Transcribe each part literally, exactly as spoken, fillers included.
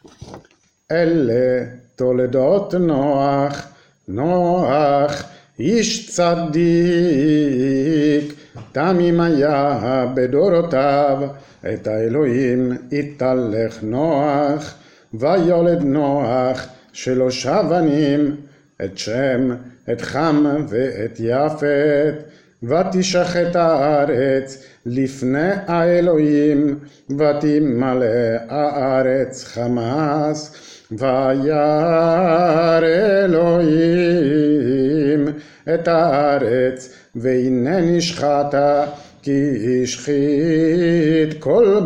אלה תולדות נוח, נוח איש צדיק, תמים היה בדורותיו, את האלוהים התהלך נוח, ויולד נוח שלושה בנים, את שם, את חם ואת יפת, ותשחט הארץ לפני האלוהים, ותמלא הארץ חמס, וירא אלוהים את הארץ, והנה נשחטה, כי השחית כל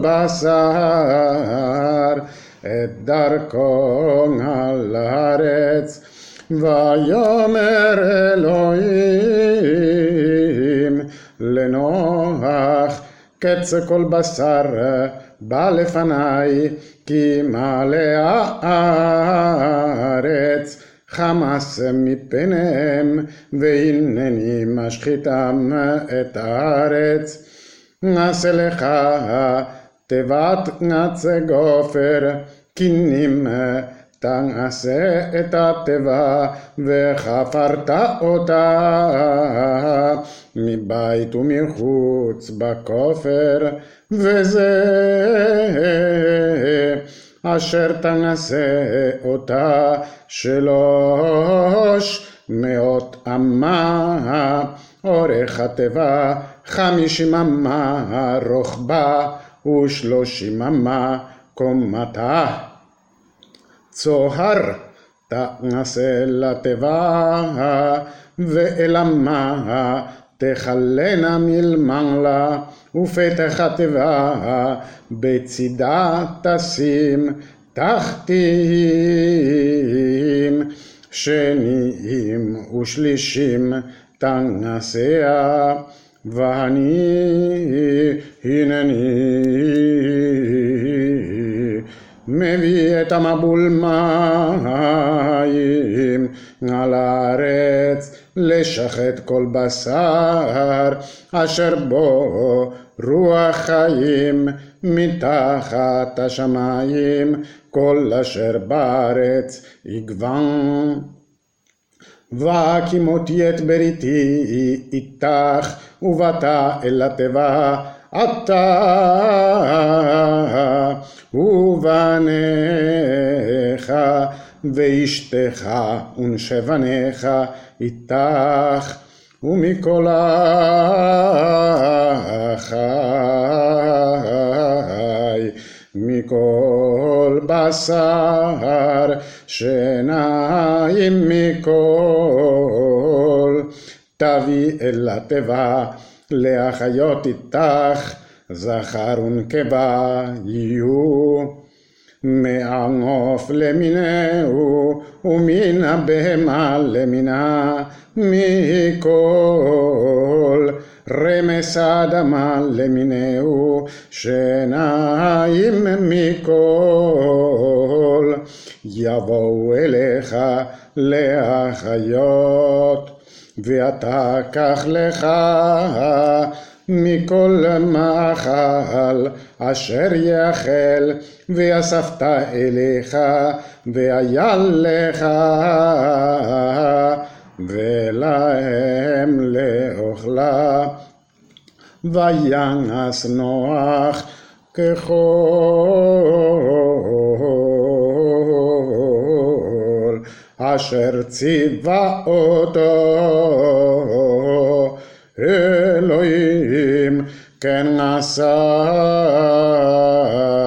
בשר את דרכו על הארץ. ויאמר אלוהים לנוח, קץ כל בשר בא לפניי, כי מלא הארץ חמס מפניהם, והנני משחיתם את הארץ. נעשה לך תיבת נצי גופר, קינים תעשה את התיבה, וחפרת אותה מבית ומחוץ בכופר, וזה אשר תעשה אותה שלוש מאות אמה, אורך התיבה חמישים אמה רוחבה, ושלושים אמה קומתה. צוהר תעשה לתיבה, ואלמה תכלנה מלמעלה, ופתח התיבה בצידה תשים תחתים, שניים ושלישים תעשה, ואני הנני מביא את המבול מים על הארץ, לשחט כל בשר אשר בו רוח חיים, מתחת השמיים כל אשר בארץ יגוון. והקימותי את בריתי איתך, ובאת אל התיבה אתה ובניך ואשתך ונשי בניך איתך, ומכל החי מכל בשר שניים מכל, תביא אל התיבה להחיות איתך, זכר ונקבה יהיו, מהעוף למינהו ומן הבהמה למינה, מכל רמס האדמה למינהו, שניים מכל, יבואו אליך להחיות. ואתה קח לך מכל מאכל אשר יאכל, ואספת אליך, והיה לך ולהם לאוכלה. וינס נוח ככל אשר ציווה אותו אלוהים, כן עשה.